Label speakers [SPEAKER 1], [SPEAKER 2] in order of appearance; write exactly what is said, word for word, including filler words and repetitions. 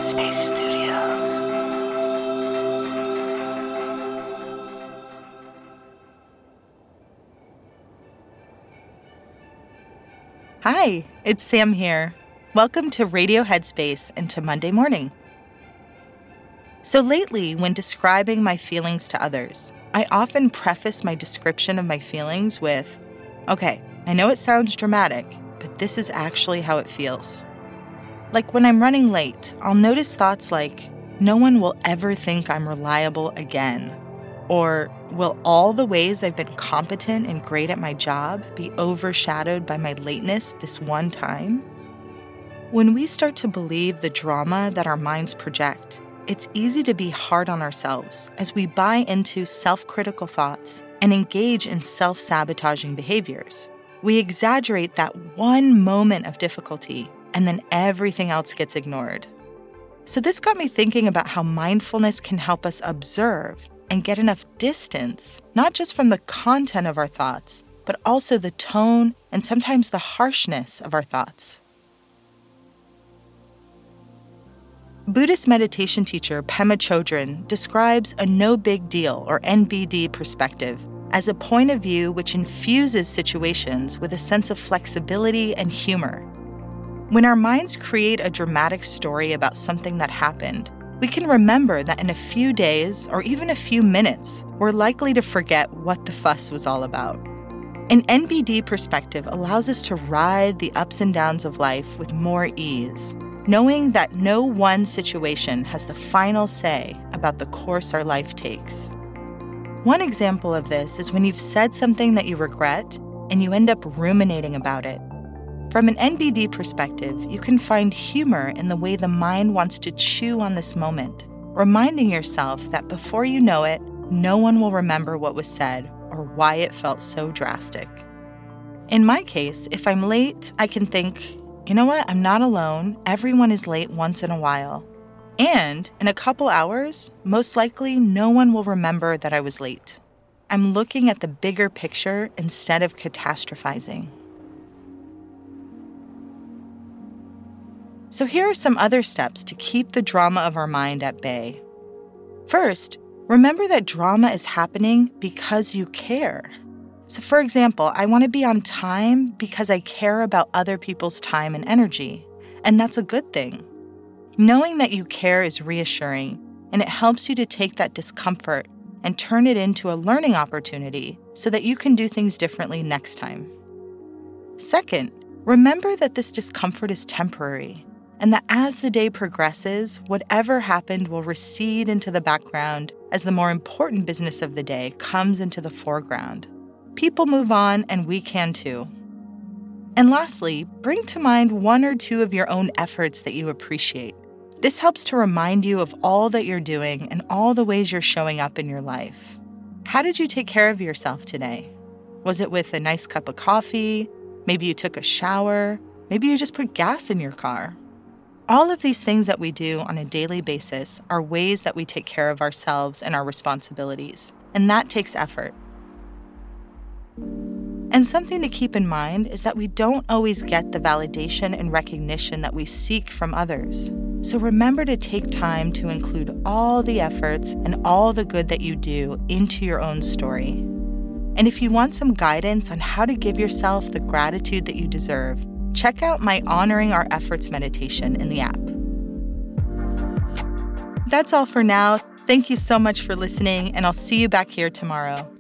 [SPEAKER 1] Headspace Studios.
[SPEAKER 2] Hi, it's Sam here. Welcome to Radio Headspace and to Monday Morning. So lately, when describing my feelings to others, I often preface my description of my feelings with, okay, I know it sounds dramatic, but this is actually how it feels. Like when I'm running late, I'll notice thoughts like, no one will ever think I'm reliable again. Or, will all the ways I've been competent and great at my job be overshadowed by my lateness this one time? When we start to believe the drama that our minds project, it's easy to be hard on ourselves as we buy into self-critical thoughts and engage in self-sabotaging behaviors. We exaggerate that one moment of difficulty, and then everything else gets ignored. So this got me thinking about how mindfulness can help us observe and get enough distance, not just from the content of our thoughts, but also the tone and sometimes the harshness of our thoughts. Buddhist meditation teacher Pema Chodron describes a no big deal, or N B D perspective, as a point of view which infuses situations with a sense of flexibility and humor. When our minds create a dramatic story about something that happened, we can remember that in a few days or even a few minutes, we're likely to forget what the fuss was all about. An N B D perspective allows us to ride the ups and downs of life with more ease, knowing that no one situation has the final say about the course our life takes. One example of this is when you've said something that you regret and you end up ruminating about it. From an N B D perspective, you can find humor in the way the mind wants to chew on this moment, reminding yourself that before you know it, no one will remember what was said or why it felt so drastic. In my case, if I'm late, I can think, you know what, I'm not alone. Everyone is late once in a while. And in a couple hours, most likely no one will remember that I was late. I'm looking at the bigger picture instead of catastrophizing. So here are some other steps to keep the drama of our mind at bay. First, remember that drama is happening because you care. So for example, I want to be on time because I care about other people's time and energy, and that's a good thing. Knowing that you care is reassuring, and it helps you to take that discomfort and turn it into a learning opportunity so that you can do things differently next time. Second, remember that this discomfort is temporary, and that as the day progresses, whatever happened will recede into the background as the more important business of the day comes into the foreground. People move on, and we can too. And lastly, bring to mind one or two of your own efforts that you appreciate. This helps to remind you of all that you're doing and all the ways you're showing up in your life. How did you take care of yourself today? Was it with a nice cup of coffee? Maybe you took a shower? Maybe you just put gas in your car? All of these things that we do on a daily basis are ways that we take care of ourselves and our responsibilities, and that takes effort. And something to keep in mind is that we don't always get the validation and recognition that we seek from others. So remember to take time to include all the efforts and all the good that you do into your own story. And if you want some guidance on how to give yourself the gratitude that you deserve, check out my Honoring Our Efforts meditation in the app. That's all for now. Thank you so much for listening, and I'll see you back here tomorrow.